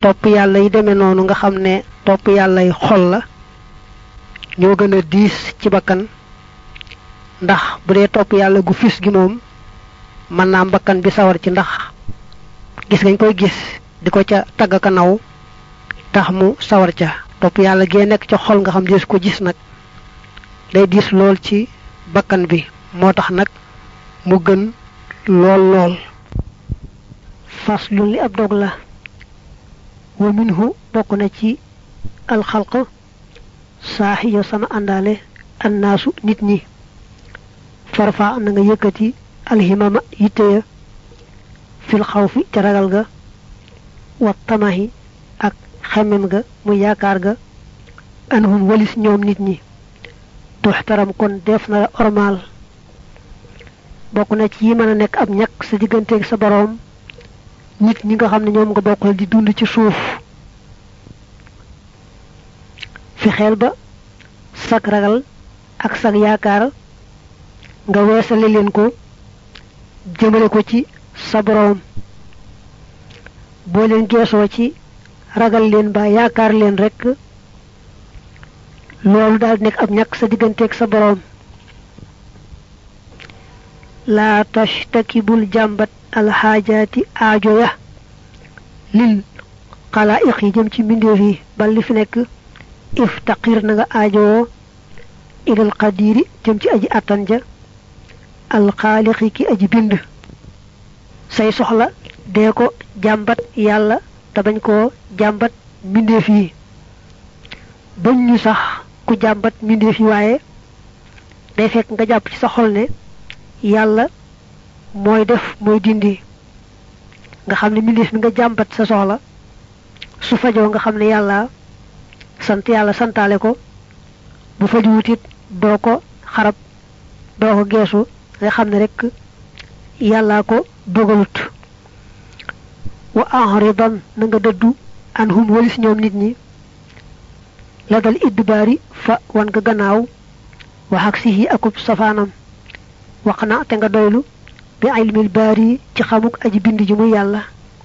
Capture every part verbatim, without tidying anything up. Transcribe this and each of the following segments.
topp yàlla yi demee noonu nga xam ne topp yàlla yi xol la ñoo gën a diis ci bakkan ndax bu dee topp yàlla gu fis gi moom mën naa bakkan bi sawar ci ndax gis ngañ koy gis di ko ca tagg ka naw tax mu sawar ca topp yàlla gee nekk ca xol nga xam dees ko gis nag day diis lool ci bakkan bi moo tax nag mu gën lool lool faslu li ab dog la wa minhu bokk na ci alxalq saaxiyo sama àndaale annaasu nit ñi farfa na nga yëkkati alhimama yitteya fil xawfi ca ragal ga wa tamahi ak xemem ga mu yaakaar ga anhum walis ñoom nit ñi tuxtaram kon def na ormal bokk na ci yi mën a nekk ab ñàkk sa digganteeg sa boroom nit ñi nga xam ne ñoom nga bokkal di dund ci suuf fi xeel ba sag ragal ak sag yaakaar nga weesale leen ko jëmale ko ci sa boroom boo leen geesoo ci ragal leen ba yaakaar leen rekk loolu daal nekk ab ñàkk sa digganteeg sa boroom laa tashtakibul jàmbat alxaajaati aajo ya lil xalaa'iq yi jëm ci mbindeef yi bal li fi nekk iftaqir na nga aajowoo ilal qadiri jëm ci aji attan ja alxaaliqi ki aji bind say soxla dee ko jàmbat yàlla te bañ koo jàmbat mbindeef yi bañ ñu sax ku jàmbat mbindeef yi waaye day fekk nga jàpp ci sa xol ne yàlla mooy def mooy dindi nga xam ne mbindeef mi nga jàmbat sa soxla su fajoo nga xam ne yàlla sant yàlla santaale ko bu fajuwutit doo ko xarab doo ko geesu nga xam ne rekk yàllaa ko dogalut wa ahridan na nga dëddu anhum walis ñoom nit ñi la dal idbaari fa wan nga gannaaw wax ak sihi akub safaanam wax na te nga doylu bi ilmil baari ci xamuk aji bind ji muy yàlla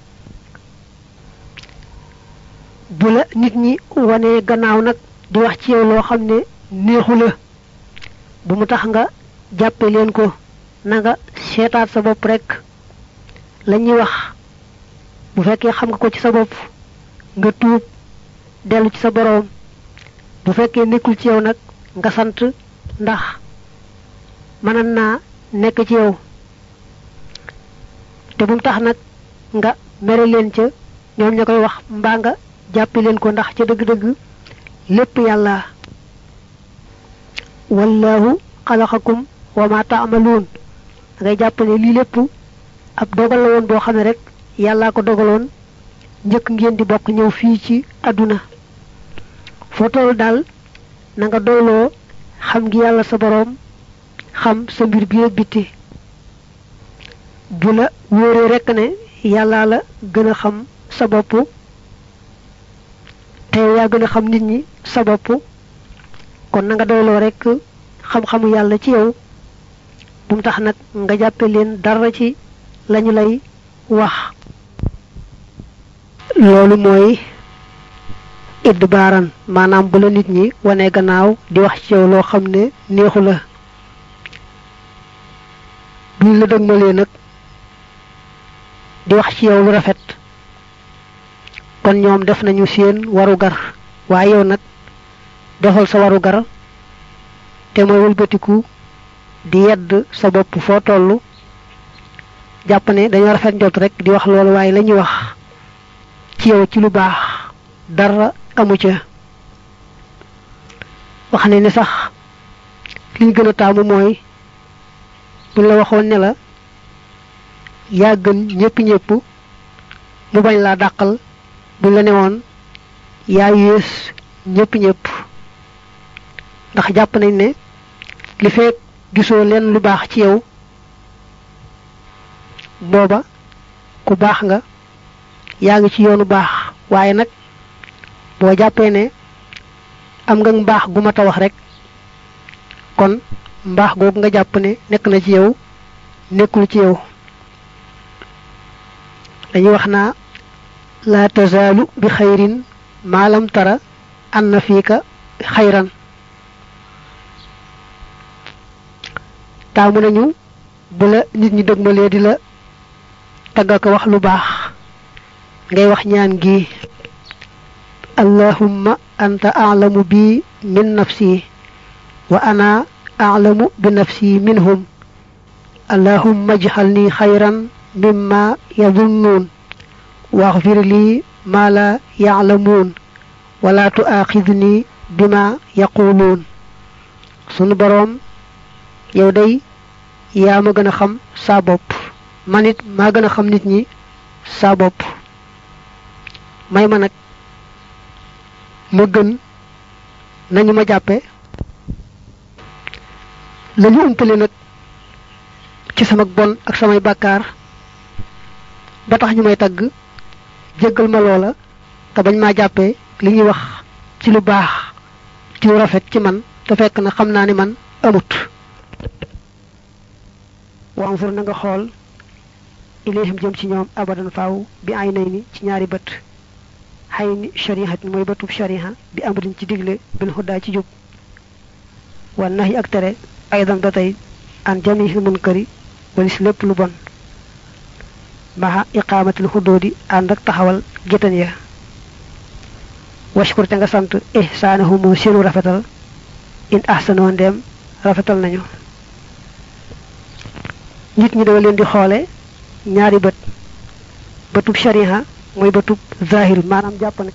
bu la nit ñi wane gannaaw nag di wax ci yow loo xam ne neexu la bu mu tax nga jàppe leen ko na nga seetaat sa bopp rekk la ñuy wax bu fekkee xam nga ko ci sa bopp nga tuub dellu ci sa boroom bu fekkee nekkul ci yow nag nga sant ndax mënan naa nekk ci yow te bu mu tax nag nga mere leen ca ñoom ña koy wax mbaa nga jàppe leen ko ndax ca dëgg-dëgg lépp yàlla wallahu xalaqakum wa ma ta'maluun ngay jàpp ne lii lépp ab dogal la woon boo xam ne rek yàllaa ko dogaloon njëkk ngeen di bokk ñëw fii ci àdduna foo toll daal na nga doyloo xam ngi yàlla sa boroom xam sa mbir bi ak biti bu la wóoree rekk ne yàllaa la gën a xam sa bopp te yaa gën a xam nit ñi sa bopp kon na nga doyloo rekk xam-xamu yàlla ci yow bu mu tax nag nga jàppe leen dara ci lañu lay wax loolu mooy idbaaran maanaam bu la nit ñi wane gannaaw di wax ci yow loo xam ne neexu la buñ la dëgmalee nag di wax ci yow lu rafet kon ñoom def nañu seen warugar waaye yow nag defal sa warugar te mooy wëlbatiku di yedd sa bopp foo tollu jàpp ne dañoo rafet njot rek di wax loolu waaye la ñuy wax ci yow ci lu baax dara amu ca wax ne ni sax liñ gën a taamu mooy buñ la waxoon ne la yaa gën ñépp ñépp mu bañ laa dàqal buñ la newoon yaa yées ñépp ñépp ndax jàpp nañ ne li fekk gisoo leen lu baax ci yow booba ku baax nga yaa ngi ci yoonu baax waaye nag boo jàppee ne am nga mbaax gu ma ta wax rek kon mbaax googu nga jàpp ne nekk na ci yow nekkul ci yow dañuy wax naa la tazalu bi khairin ma lam tara anna fika khairan taamu nañu bu la nit ñi dëgmalee di la tagga ko wax lu baax ngay wax ñaan gi allahumma anta a'lamu bi min nafsi wa ana a'lamu bi nafsi minhum allahumma ij'alni khayran mimma yadhunnun waghfir li ma la ya'lamun wa la tu'akhidhni bima yaqulun sunu borom yow day yaa ma gën a xam sa bopp manit maa gën a xam nit ñi sa bopp may ma nag ma gën nañu ma jàppe lañu umpale nag ci sama bon ak samay bàkkaar ba tax ñu may tagg jéggal ma loola te bañ maa jàppe li ñuy wax ci lu baax ci lu rafet ci man te fekk na xam naa ni man amut wanzur na nga xool ilayhim jëm ci ñoom abadan faaw bi ay nay ni ci ñaari bët xay ni sharihat mooy bëtub shariha bi amrin ci digle bil huda ci jub wan nahi ak tere aydan ba tey an jamihil munkari walis lépp lu bon maha iqamatil hududi ànd ak taxawal gétan ya washkur te nga sant ihsaanahum seenu rafetal in ahsanu ndem rafetal nañu nit ñi dafa leen di xoole ñaari bët bëtub shariha mooy bëtub zahir maanaam jàpp ne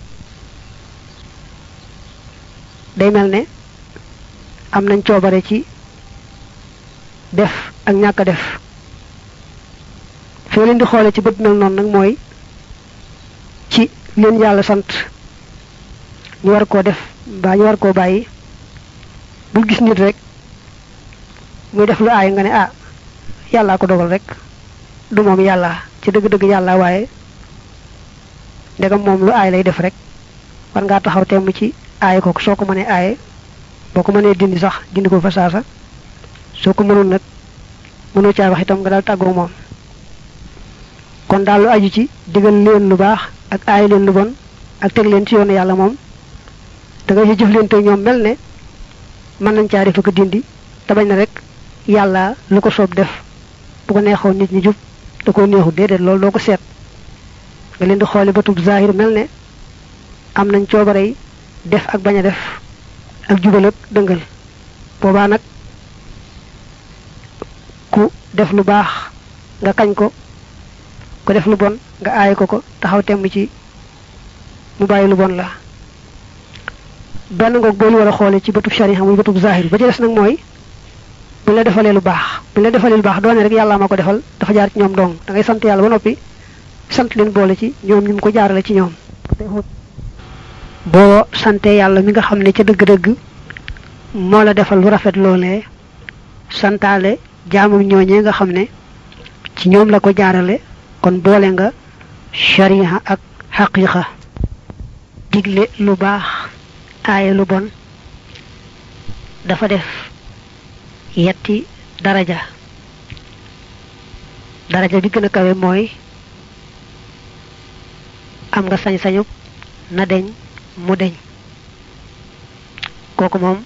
day mel ne am nañ coobare ci def ak ñàkk def foo leen di xoole ci bët mel noonu nag mooy ci leen yàlla sant ñu war koo def mbaa ñu war koo bàyyi bul gis nit rek muy def lu aay nga ne ah yàllaa ko dogal rek du moom yàlla ci dëgg-dëgg yàlla waaye ndegam moom lu aay lay def rek war ngaa taxaw temm ci aay ko soo ko mënee aaye boo ko mënee dindi sax dindi ko fa saasa soo ko mënul nag mënoo caa wax itam nga daal tàggoo moom kon daal lu aju ci digal leen lu baax ak aay leen lu bon ak teg leen ci yoonu yàlla moom da nga ci jëflante ñoom mel ne mën nañ caa def ko dindi te bañ na rek yàlla lu ko soob def bu ko neexoon nit ñi jub da koo neexu déedéet loolu doo ko seet nga leen di xoole batub zahir mel ne am nañ coobarey def ak bañ a def ak jubal ak dëngal boobaa nag ku def lu baax nga kañ ko ku def lu bon nga aaye ko ko taxaw temm ci mu bàyyi lu bon la benn ngoog boolu war a xoole ci batub shariha muy batub zahir ba ci des nag mooy bu la defalee lu baax bu la defalee lu baax doone rek yàlla ma ko defal dafa jaar ci ñoom dong da ngay sant yàlla ba noppi sant leen boole ci ñoom ñu ko jaarale ci ñoom boo sante yàlla mi nga xam ne ca dëgg-dëgg moo la defal lu rafet loolee santaale jaamam ñooñee nga xam ne ci ñoom la ko jaarale kon boole nga shariha ak haqiqa digle lu baax aaye lu bon dafa def yetti daraja daraja bi gën a kawe mooy am nga sañ-sañu na deñ mu deñ kooku moom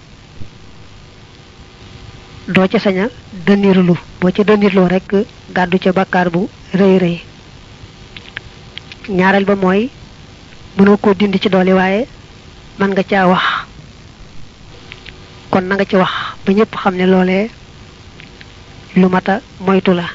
doo ca saña dënirlu boo ca dënirloo rek gàddu ca bakkaar bu rëy rëy ñaareel ba mooy mënoo koo dindi ci doole waaye man nga caa wax kon na nga ci wax ba ñëpp xam ne loolee lu mata moytu la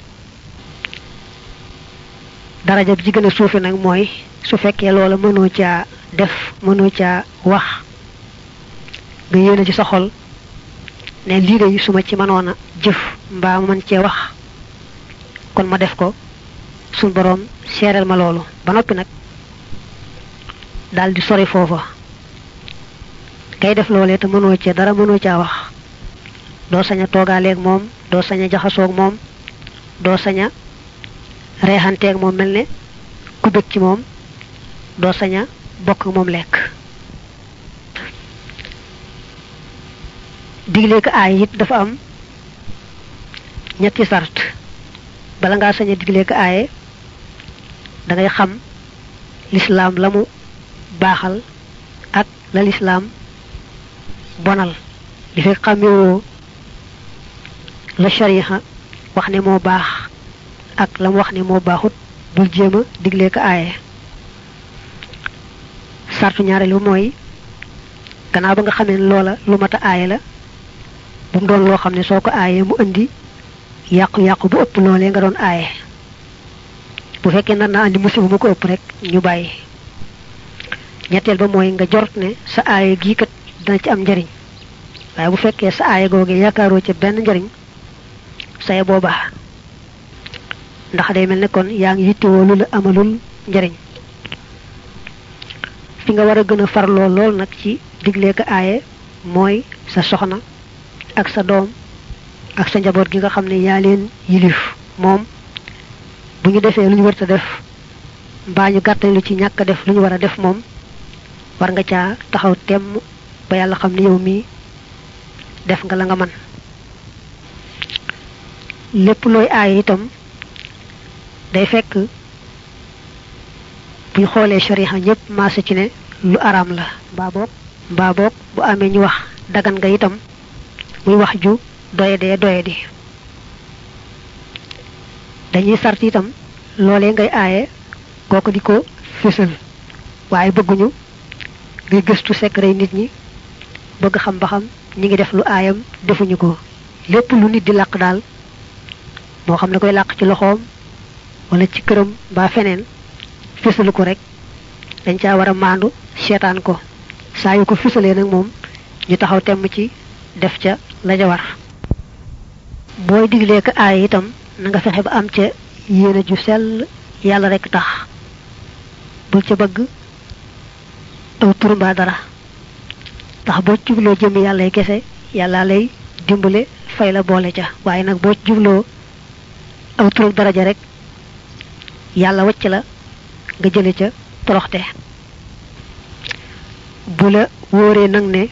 daraja bi ci gën a suufe nag mooy su fekkee loola mënoo caa def mënoo caa wax nga yéene ci sa xol ne lii de suma ci mënoon a jëf mbaa mën cee wax kon ma def ko suñ boroom seereel ma loolu ba noppi nag daal di sori foofa kay def loolee te mënoo cee dara mënoo caa wax doo sañ a toogaaleeg moom doo sañ a jaxasoog moom doo sañ a reexanteeg moom mel ne ku bëgg ci moom doo sañ a bokk moom lekk digle ko aay it dafa am ñetti sart bala ngaa sañ a digle ko aaye da ngay xam l'islam lamu baxal ak la l'islam bonal li fi xamé la sharia wax ne mo bax ak lam wax ne mo baxut bul jema diglé ka ayé sartu ñaarelu moy gannaaw ba nga xamé loola lu mata ayé la bu doon lo xamné soko ayé mu andi yaqku yaqku bu ëpp lolé nga doon ayé bu fekké na na andi musibu bu ko ëpp rek ñu bayyi ñettel ba moy nga jort ne sa ayé gi kat dana ci am njariñ waye bu fekké sa ayé gogé yakaro ci ben njariñ say boba ndax day melni kon yaangi yitti wolu la amalul njariñ fi nga wara gëna farlo lol nak ci diglé ka ayé moy sa soxna ak sa doom ak sa njabot gi nga xamné ya leen yilif mom bu ñu défé luñu wërta def bañu gattal lu ci ñaka def luñu wara def mom war nga ca taxaw tem ba yalla xamni yow mi def nga la nga man lepp loy ay itam day fekk bu xolé sharia ñepp maase ci ne lu aram la ba bok ba bok bu amé ñu wax dagan nga itam muy wax ju doye de doye di dañuy sarti itam lolé ngay ayé koku diko fessel waye bëgguñu ngay gëstu secret nit ñi bëgg xam ba xam ñi ngi def lu ayam defuñu ko lepp lu nit di laq dal mo xam ne koy laq ci loxom wala ci kërëm ba fenen fesselu ko rek dañ ca wara mandu sétan ko sa yu ko fesselé nak mom ñu taxaw tém ci def ca la ja war boy diglé ka ay itam na nga fexé ba am ca yéena ju sel yalla rek tax bu ca bëgg aw tur ba dara tax bo ci lo jëm yalla kessé yalla lay dimbalé fay la bolé ca waye nak bo jublo aw tur daraja rek yalla wacc la nga jëlé ca toroxté bu la woré nak né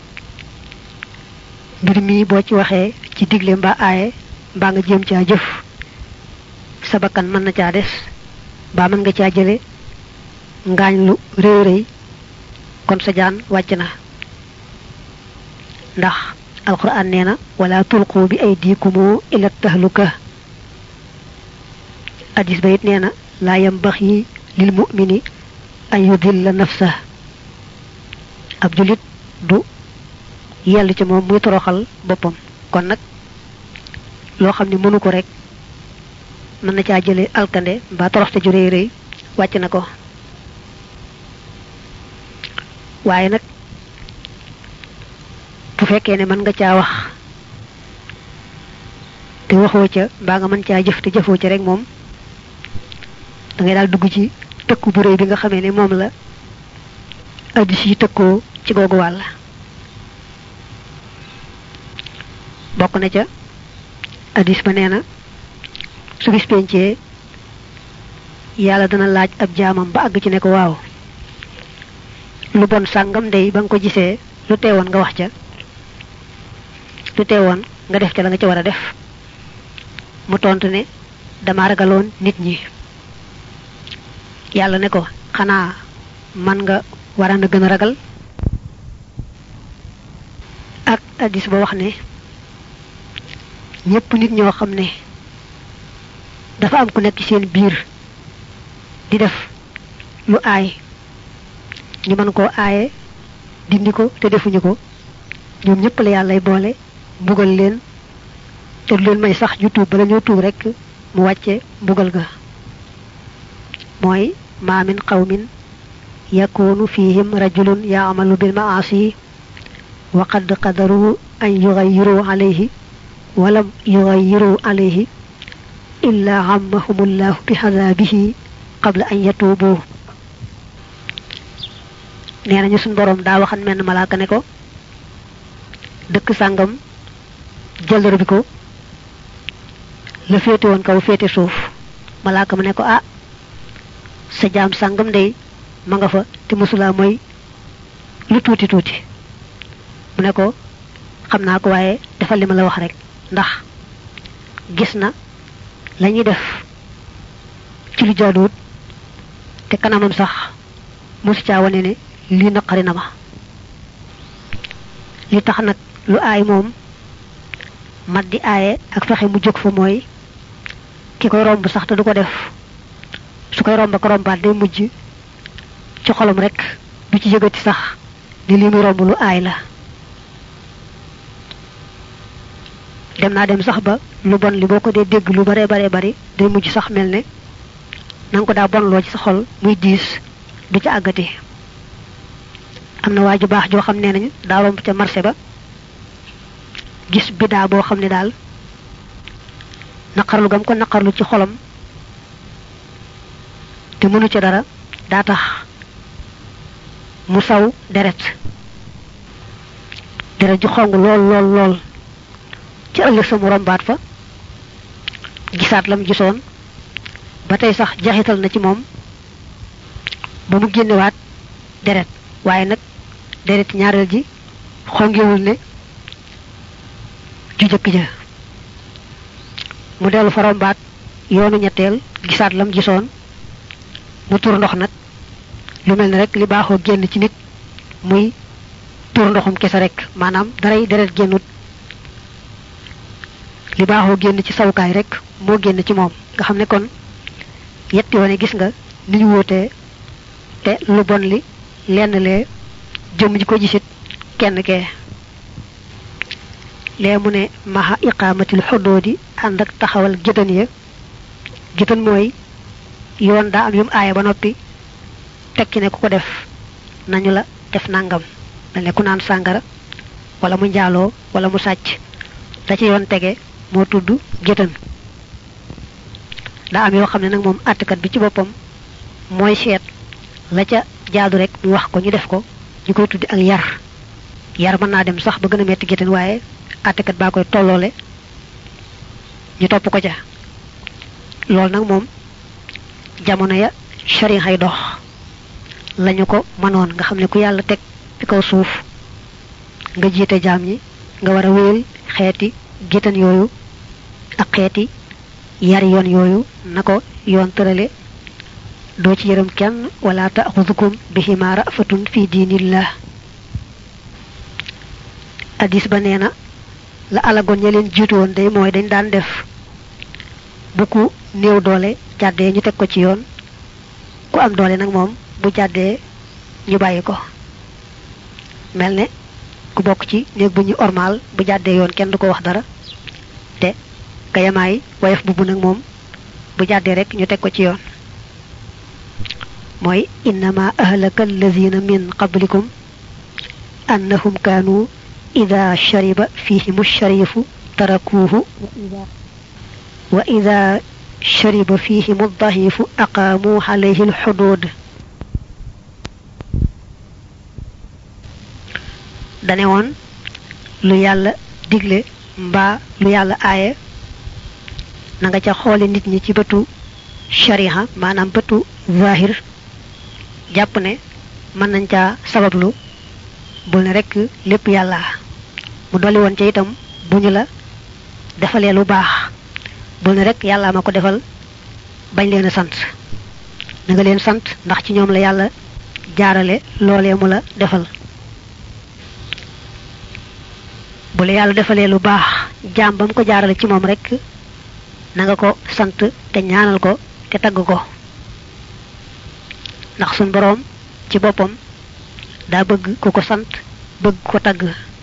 mbir mi bo ci waxé ci diglé mba ayé ba nga jëm ci jëf sa bakkan man na ca dess ba man nga ca jëlé ngañ lu reey reey kon sa jaan wacc na ndax alquran neena wala tulqu bi aydikum ila tahluka hadis bayit neena la yambaxi lil mu'mini an yudilla nafsa ab julit du yell ci mom muy toroxal bopam kon nak lo xamni mënu ko rek man na ca jëlé alkande ba toroxte ju reey reey wacc na ko waye nak bu fekkee ne man nga ca wax te waxo ca ba nga man ca jëf te jëfo ci rek mom da ngay dal dugg ci tekku bu reey bi nga xamé ne mom la hadith yi tekko ci gogu wal bokk na ca hadith ba neena su bis pencé yalla dana laaj ab jaamam ba ag ci ne ko waaw lu bon sangam day bang ko gisé lu téwon nga wax ca lu téwon nga def ca la nga ci wara def mu tontu ne dama ragalon nit ñi yalla ne ko xana man nga wara na gëna ragal ak hadith ba wax ne ñepp nit ñoo xamne dafa am ku nekk seen biir di def lu ay ñu man ko ayé dindi ko te defuñu ko ñoom ñepp la yalla lay boole bugal leen te leen may sax ñu tuub bala ñu tuub rek mu wacce bugal ga moy ma min qawmin yakunu fihim rajulun ya'malu bil ma'asi wa qad qadaru an yughayyiru alayhi wa lam yughayyiru alayhi illa ammahumullahu bihadabihi qabla an yatubu neena ñu sun borom da waxan men malaka ne ko dekk sangam jëlër bi ko la fété won kaw fété suuf malaka ne ko ah sa jaam sangam day ma nga fa te musula moy lu tuti tuti mu ne ko xamna ko waye defal lima la wax rek ndax gis na lañuy def ci lu jaadut te kanamam sax mosu caa wane ne lii naqari na ma li tax nag lu aay moom mat di aaye ak fexe mu jóg fa mooy ki koy romb sax te du ko def su koy romb ak rombaat day mujj ci xolam rek du ci yëgati sax ni li muy romb lu aay la dem naa dem sax ba lu bon li boo ko dee dégg lu bare bare bari day mujj sax mel ne nanga ko daa bonloo ci sa xol muy diis du ca àggati am na waa ju baax joo xam ne nañ daa romb ca marché ba gis bidaa boo xam ne daal naqarlu gam ko naqarlu ci xolam te mënu ca dara daa tax mu saw deret deret ju xong lool lool lool ci ëllëg sa mu rombaat fa gisaat lam gisoon ba tey sax jaxital na ci moom ba mu génnewaat deret waaye nag deret ñaareel ji xongewul ne ju jëkk ja mu dellu fa rombaat yoonu ñetteel gisaat lam gisoon mu tur ndox nag lu mel ne rek li baaxoo génn ci nit muy tur ndoxum kese rek maanaam daray deret génnut li baaxoo génn ci sawukaay rek moo génn ci moom nga xam ne kon yetti wane gis nga ni ñu wóotee te lu bon li lenn lee jëm ji ko gisit kenn kee lee mu ne maha iqaamatil xudoodi ànd ak taxawal gétan ya gétan mooy yoon daa am yum aaya ba noppi tekki ne ku ko def nañu la def nangam mel ne ku naan sàngara wala mu njaaloo wala mu sàcc da ci yoon tege moo tudd gétan daa am yoo xam ne nag moom àttekat bi ci boppam mooy seet la ca jaadu rek mu wax ko ñu def ko ñu koy tuddi ak yar yar mën naa dem sax ba gën a metti gétan waaye àttekat baa koy tolloole ñu topp ko ca loolu nag moom jamono ya sharia ay dox lañu ko mënoon nga xam ne ku yàlla teg ci kaw suuf nga jiite jaam ñi nga war a wéyal xeeti gétan yooyu ak xeeti yar yoon yooyu na ko yoon tërale doo ci yërëm kenn wala ta'xudukum bihima ra'fatun fi diinillah hadis ba nee na la alagoon ña leen jiitu woon day mooy dañ daan def bu ku néew doole jàddee ñu teg ko ci yoon ku am doole nag moom bu jàddee ñu bàyyi ko mel ne ku bokk ci néeg bu ñu ormaal bu jàddee yoon kenn du ko wax dara te ka yamaay woyof bu bu nag moom bu jàddee rek ñu teg ko ci yoon mooy innama ahlaka allazina min qablikum annahum kaanu ida shariba fihim sharifu tarakuuhu wa ida shariba fihim dahifu aqaamu alayhi alxudud dane woon lu yàlla digle mbaa lu yàlla aaye na nga ca xoole nit ñi ci bëtu shariha maanaam bëtu zahir jàpp ne mën nañ caa sabablu bul ne rek lépp yàlla mu dolli woon ca itam bu ñu la defalee lu baax bul ne rek yàlla ma ko defal bañ leen a sant na nga leen sant ndax ci ñoom la yàlla jaarale loolee mu la defal bu la yàlla defalee lu baax jaam ba mu ko jaarale ci moom rek na nga ko sant te ñaanal ko te tagg ko ndax suñ boroom ci boppam daa bëgg ku ko sant bëgg ko tagg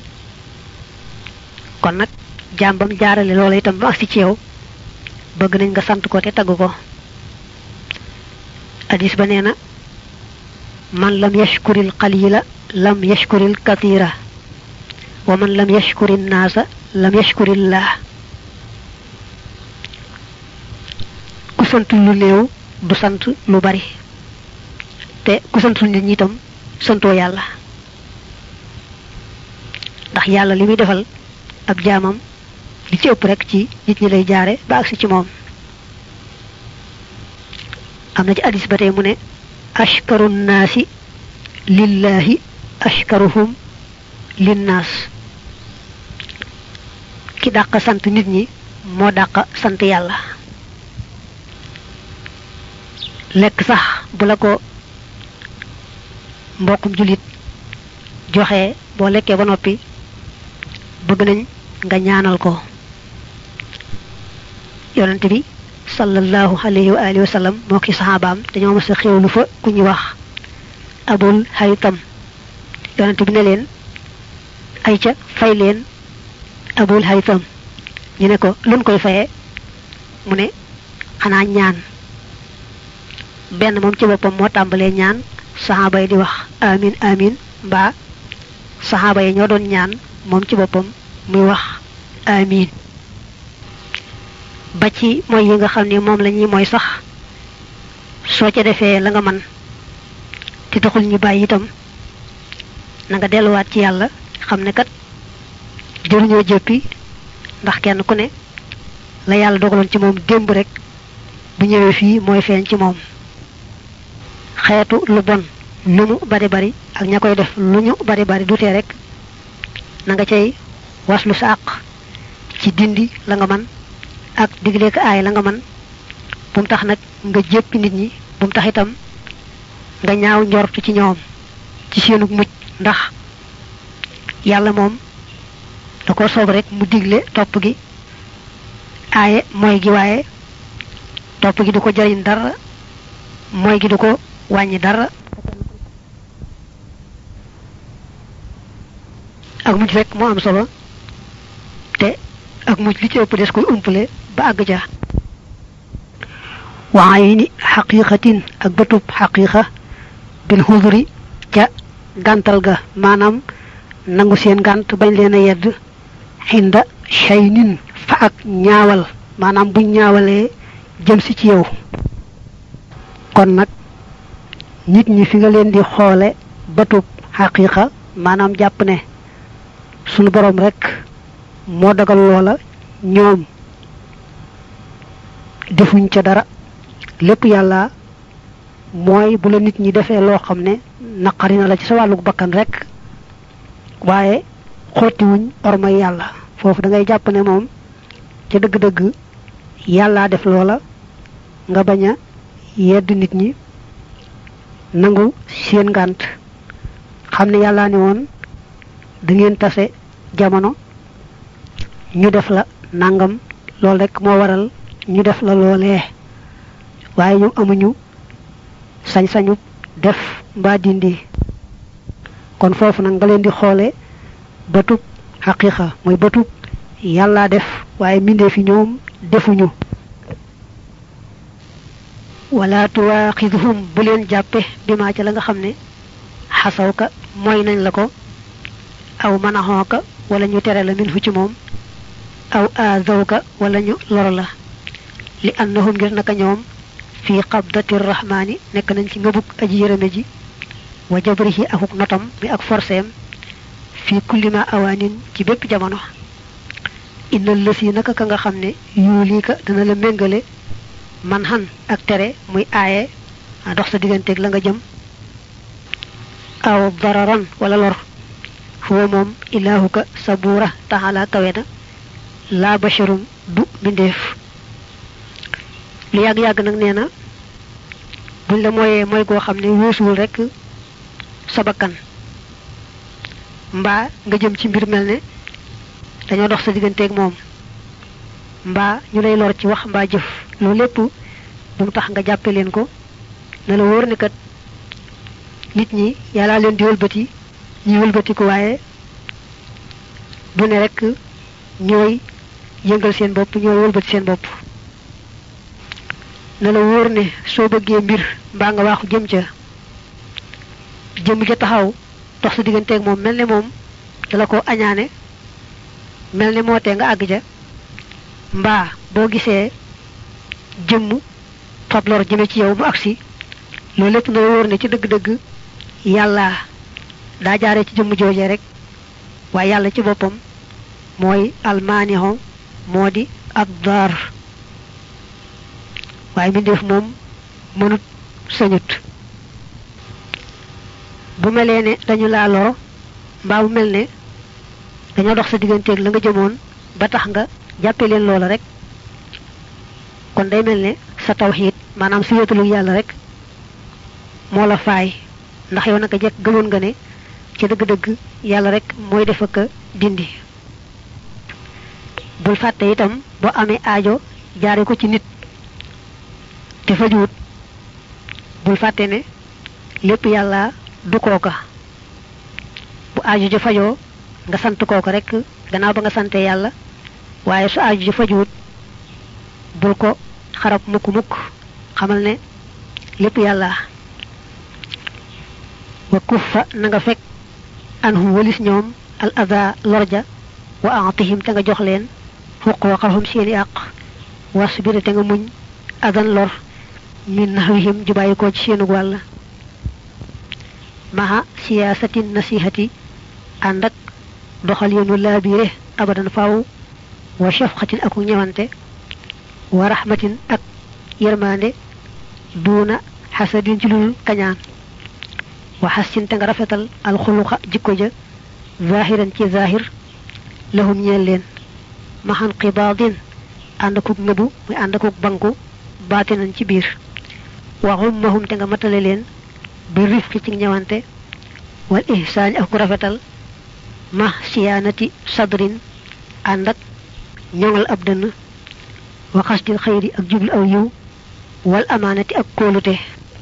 kon nag jaam bam jaarale loola itam ba agsi ci yow bëgg nañ nga sant ko te tagg ko hadis ba nee na man lam yashkuril qalila lam yashkuril katira wa man lam yashkurin naasa lam yashkurillah ku sant lu néew du sant lu bari te ku santul nit ñi itam santoo yàlla ndax yàlla li muy defal ab jaamam li ci ëpp rek ci nit ñi lay jaare ba agsi ci moom am na ci hadis ba tey mu ne ashkaru nnaasi lillahi ashkaruhum linnaas ki dàq sant nit ñi moo dàq sant yàlla lekk sax bu la ko mbokkum julit joxe bo lekke ba nopi bëgg nañ nga ñaanal ko yonent bi sallallahu alayhi wa alihi wa sallam mo ki sahabaam dañoo mësa xewlu fa ku ñu wax abul haytam yonent bi ne leen ay ca fay leen abul haytam ñu ne ko luñ koy fayé mu ne xana ñaan benn moom ci boppam moo tàmbalee ñaan sahaba yi di wax amin amin ba sahaba yi ñoo doon ñaan moom ci boppam muy wax amin ba ci mooy yi nga xam ne moom lañuy mooy sax soo ca defee la nga man ci taxul ñu bàyyi itam na nga delluwaat ci yàlla xam ne kat jëruñoo jëppi ndax kenn ku ne la yàlla dogaloon ci moom démb rek bu ñëwee fii mooy feeñ ci moom xeetu lu bon lu mu bari bari ak ña koy def lu ñu bari bari dutee rek na nga cay waslu sa àq ci dindi la nga man ak digle ko aay la nga man bu mu tax nag nga jéppi nit ñi bu mu tax itam nga ñaaw njortu ci ñoom ci seenu mucc ndax yàlla moom da ko soob rek mu digle topp gi aaye mooy gi waaye topp gi du ko jariñ dara mooy gi du ko wàññi dara ak mujj rek moo am solo te ak mujj li ci ëpp des koy umpale ba àgg ja waaye ni xaqiqatin ak bëtub xaqiqa bil hudri ca gàntal ga maanaam nangu seen gànt bañ leen a yedd xinda shaynin fa ak ñaawal maanaam buñ ñaawalee jëm si ci yow kon nag nit ñi fi nga leen di xoole bëtub xaqiqa maanaam jàpp ne sunu borom rek moo dagal loola ñoom defuñ ca dara lépp yàlla mooy bu la nit ñi defee loo xam ne naqari na la ci sa wàlluk bakkan rek waaye xotti wuñ ormay yàlla foofu da ngay jàpp ne moom ca dëgg-dëgg yàlla def loola nga bañ a yedd nit ñi nangu seen ngànt xam ne yàlla ne woon da ngeen tase jamono ñu def la nangam lool rek moo waral ñu def la loolee waaye ñu amuñu sañ-sañu def mbaa dindi kon foofu nag nga leen di xoole bëtub xaqiqa mooy bëtub yàlla def waaye mindee fi ñoom defuñu wala tuwaaxidhum bu leen jàppe bi maa ca la nga xam ne xasawka mooy nañ la ko aw manaxooka wala ñu tere la min fu ci moom aw aazawka wala ñu lor la li annahum ngir naka ñoom fi qabdati rahmani nekk nañ ci ngëbug aji yërëme ji wa jabrihi akuk notam mi ak forceem fi kulli ma awaanin ci bépp jamono innal lasi naka ka nga xam ne yuulika dana la méngale man xan ak tere muy aaye dox sa digganteeg la nga jëm aw dararan wala lor huwa moom ilahuka sabura taala kawena la basharum du bindeef lu yàgg yàgg nag nee na buñ la mooyee mooy goo xam ne wóosuwul rek sa bakkan mbaa nga jëm ci mbir mel ne dañoo dox sa digganteeg moom mbaa ñu lay lor ci wax mbaa jëf loolu lépp bu mu tax nga jàppe leen ko ne la wóor ne kat nit ñi yàllaa leen di wëlbati ñi wëlbati ko waaye bu ne rek ñooy yëngal seen bopp ñooy wëlbati seen bopp ne la wóor ne soo bëggee mbir mbaa nga waaxu jëm ca jëm ja taxaw dox sa digganteeg moom mel ne moom dala ko añaane mel ne moo tee nga àgg ja mbaa boo gisee jëmm fab lor jëme ci yow mu agsi loolu lépp na wóor ne ci dëgg-dëgg yàlla daa jaaree ci jëmm joojee rek waaye yàlla ci boppam mooy almaaniho moo di ab daar waaye mbindeef moom mënut sañut bu melee ne dañu laa loro mbaa bu mel ne dañoo dox sa digganteeg la nga jëmoon ba tax nga jàppe leen loola rek kon day mel ne sa tawxiid maanaam si wéetalu yàlla rek moo la faay ndax yow naka jekk gëmoon nga ne ci dëgg-dëgg yàlla rek mooy def ak dindi. bul fàtte itam boo amee aajo jaare ko ci nit te fajuwut bul fàtte ne lépp yàlla du kooka. bu aajo ja fajoo nga sant kooka rek gannaaw ba nga sante yàlla, waaye su aajo ja fajuwut bul ko xarab mukk mukk, xamal ne lépp yàlla. wa kuffa na nga fekk anhum walis ñoom al ada lorja wa atihim te nga jox leen xuquqahum seeni àq wasbir te nga muñ adan lor min nahwihim ju bàyyi ko ci seenu wàll. maha siyaasatin nasihati ànd ak doxal yenu laabire abadan faaw wa shafqatin ak ñewante wa rahmatin ak yermande duna hasadin ci lul kañaan wa hassin te nga rafetal al khuluqa jikko ja zahiran ci zahir lahum ñeel leen mahan qibadin ànd akuk nëbu muy ànd akuk banku baatinan ci biir wa ummahum te nga matale leen bi rifqi ci ñewante wal ihsaan ak rafetal ma siyanati sadrin ànd ak ñongal ab dënn wa qasdil khayri ak jublu aw yiw wal amanati ak kóolute.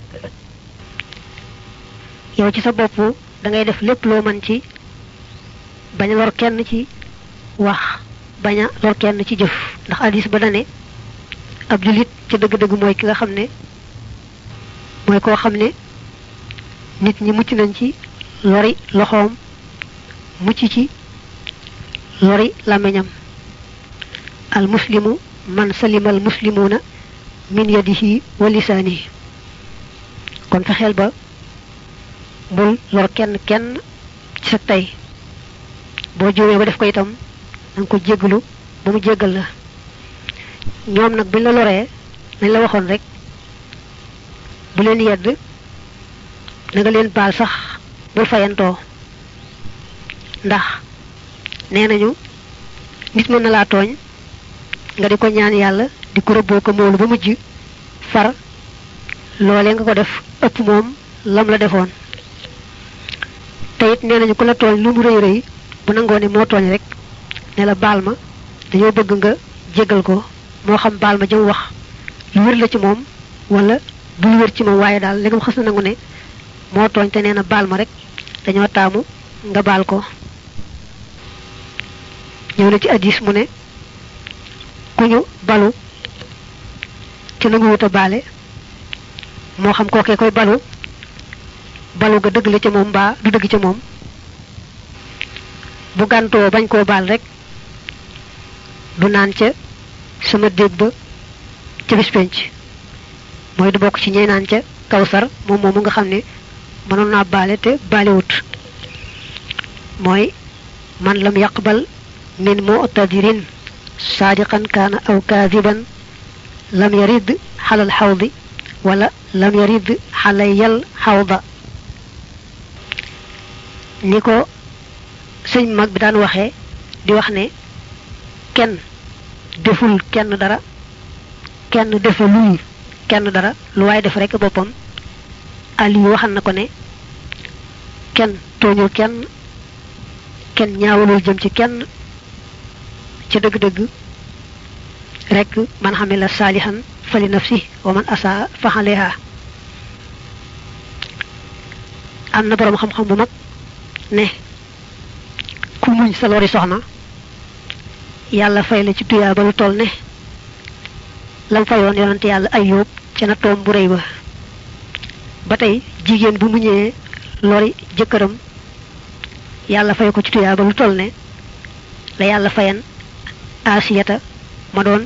yow ci sa bopp da ngay def lépp loo mën ci bañ a lor kenn ci wax bañ a lor kenn ci jëf, ndax hadis ba dane ab julit ci dëgg-dëgg mooy ki nga xam ne mooy koo xam ne nit ñi mucc nañ ci lori loxoom mucc ci lori làmmiñam. al muslimu man salima al muslimuna min yadihi wa lisaanihi. kon fexeel ba bul lor kenn kenn ci sa tey, boo juumee ba def ko itam danga ko jéggalu ba mu jéggal la. ñoom nag buñ la loree nañ la waxoon rek bu leen yedd na nga leen baal sax bul fayantoo, ndax nee nañu nit mën na laa tooñ nga di ko ñaan yàlla di ko rëbboo ko moolu ba mujj far loolee nga ko def ëpp moom lam la defoon. te it nee nañu ku la tooñ lu mu rëy rëy bu nangoo ne moo tooñ rek ne la baal ma dañoo bëgg nga jéggal ko, moo xam baal ma jëm wax lu wér la ci moom wala du lu wér ci moom, waaye daal léegi mu xas na nangu ne moo tooñ te nee na baal ma rek dañoo taamu nga baal ko. ñëw na ci hadis mu ne ku ñu balu ci nangu wut a baale moo xam kookee koy balu balu ga dëgg la ca moom mbaa du dëgg ca moom, bu gàntoo bañ koo baal rek du naan ca sama dégg ba ca bis penc, mooy du bokk ci ñey naan ca kawsar moom moomu nga xam ne mënoon naa baale te baalewut. mooy man lam yaqbal min mu'tadirin saadiqan kaana aw kaadiban lam yarid xalal xawdi wala lam yarid xalayal xawda. ni ko sëñ mag bi daan waxee di wax ne kenn deful kenn dara kenn defalul kenn dara lu waay def rek boppam. Ali waxal na ko ne kenn tooñul kenn kenn ñaawalul jëm ci kenn ci dëgg-dëgg rek man xamila saalihan fali nafsi wa man asaa fa alayha. am na boroom xam-xam bu mag ne ku muñ sa lori soxna yàlla fay la ci tuyaa ba lu toll ne lam fayoon yonante yàlla Ayyub ci na toom bu rëy ba. ba tey jigéen bu muñee lori jëkkëram yàlla fay ko ci tuyaa ba lu toll ne la yàlla fayan Asiyata ma doon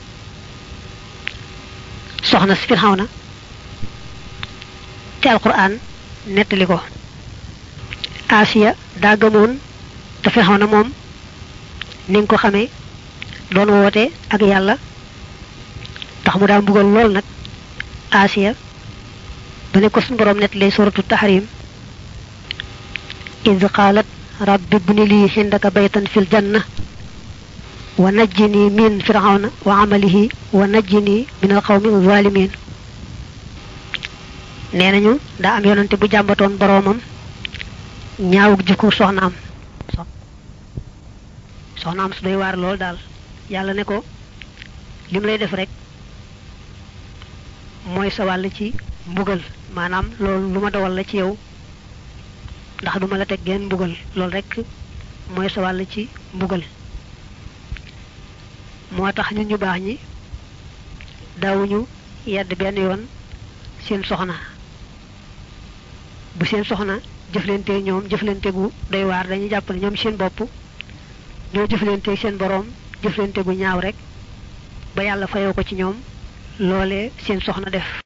soxna si Firawna te alquran nettali ko. Asiya daa gëmoon te Firawna moom ni nga ko xamee doon woote ak yàlla tax mu daa mbugal lool nag Asiya ba ne ko suñu borom nettali suratu tahrim iz qaalat rabbi ibni lii indaka baytan fil janna wa najjini min firawna wa amalihi wa najjini min alqawmi zalimin. nenañu da am yonante bu jambaton boromam ñaawuk jikko soxnaam soxnaam su doy waar lool daal yàlla ne ko lim lay def rek mooy sa wàll ci mbugal maanaam loolu lu ma dawal la ci yow ndax duma la teg genn mbugal loolu rek mooy sa wàll ci mbugal moo tax ñun ñu baax ñi daawuñu yedd benn yoon seen soxna bu seen soxna jëflante ñoom jëflante gu doy waar dañuy jàpp ne ñoom seen bopp ñoo jëflante seen borom jëflante gu ñaaw rek ba yàlla fayoo ko ci ñoom loolee seen soxna def